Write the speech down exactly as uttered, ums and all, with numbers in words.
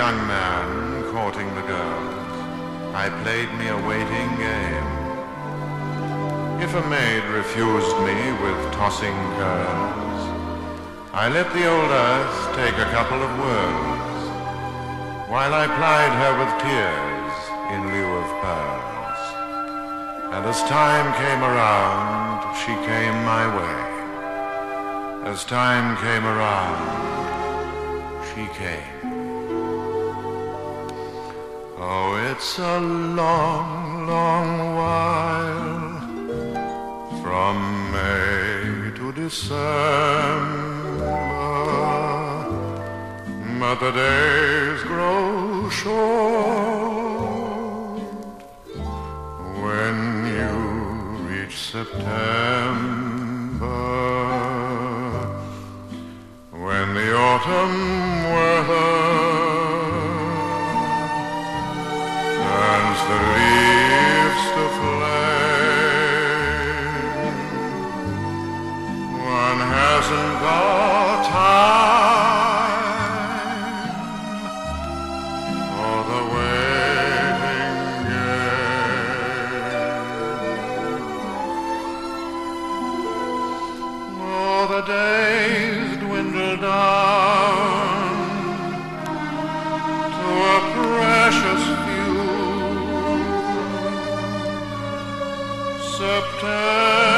young man courting the girls, I played me a waiting game. If a maid refused me with tossing curls, I let the old earth take a couple of whirls, while I plied her with tears in lieu of pearls. And as time came around, she came my way. As time came around, she came. Oh, it's a long, long while from May to December, but the days grow short when you reach September, when the autumn weather turns the leaves to flame. One hasn't got time for the waiting game. Oh, the days dwindle down to a precious few. September